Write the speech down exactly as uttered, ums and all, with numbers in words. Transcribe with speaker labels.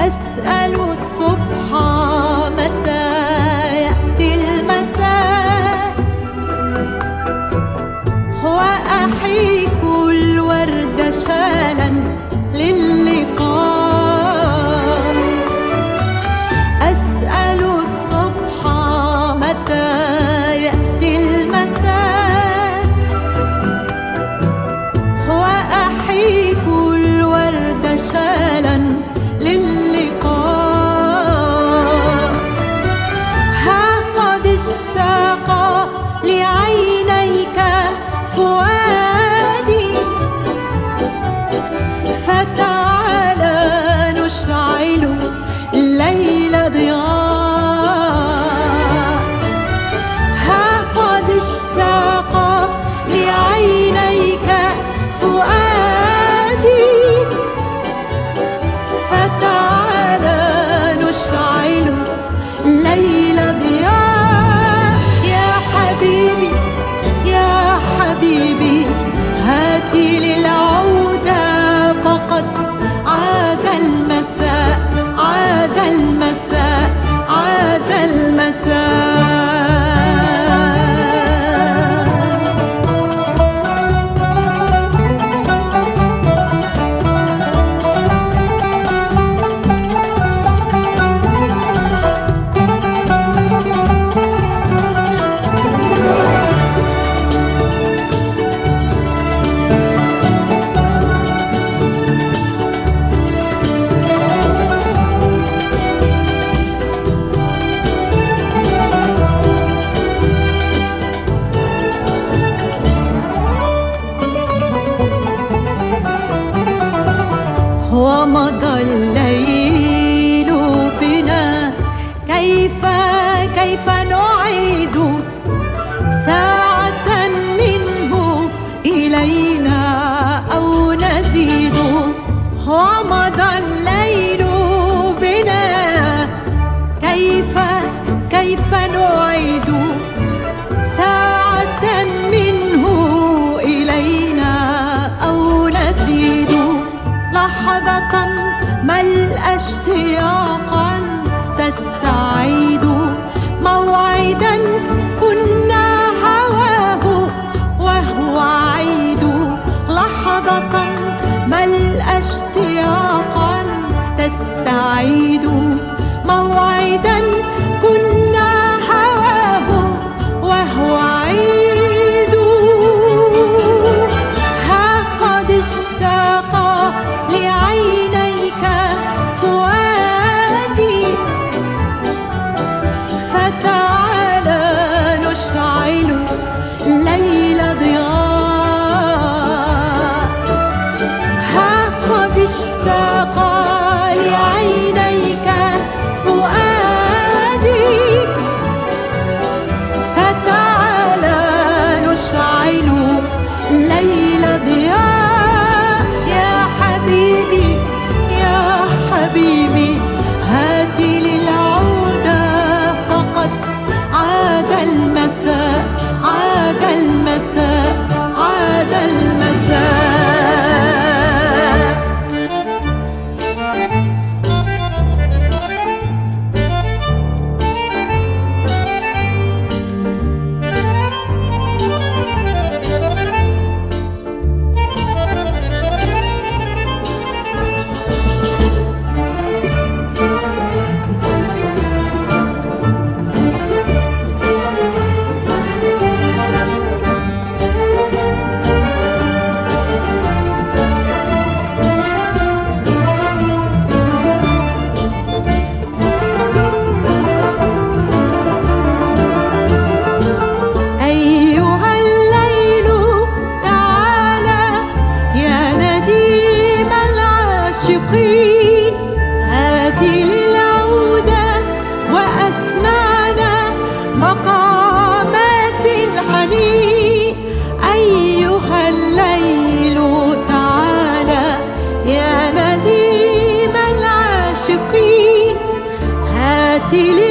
Speaker 1: أسأل الصبح متى يأتي المساء، وأحيك الورد شالا للقاء. أسأل الصبح متى يأتي المساء، وأحيك الورد شالا للقاء. ها قد اشتاق لعينيك فؤادي، فتعالى نشعل الليل ضياء. ها قد اشتاق لعينيك فؤادي، فتعالى نشعل الليل ضياء. يا حبيبي يا حبيبي هاتي للعودة، فقد عاد المساء عاد المساء عاد المساء. ومضى الليل بنا، كيف كيف نعيد ساعة منه إلينا أو نزيد. ومضى الليل بنا، كيف كيف نعيد ساعة منه إلينا أو نزيد. لحظة ملأ اشتياقا تستعيد، موعدا كنا هواه وهو عيد. لحظة ملأ اشتياقا تستعيد، موعدا كنا هواه وهو عيد. ها قد اشتاق لعينيك فؤادي، فتعالى نشعل الليل ضياء. ها قد اشتاق لعينيك فؤادي، فتعالى نشعل الليل ضياء. يا حبيبي يا حبيبي هاتي للعودة، فقد عاد المساء عاد المساء عاد المساء. هاتي للعودة وأسمعنا مقامات الحنين. أيها الليل تعالى يا نديم العاشقين، هاتي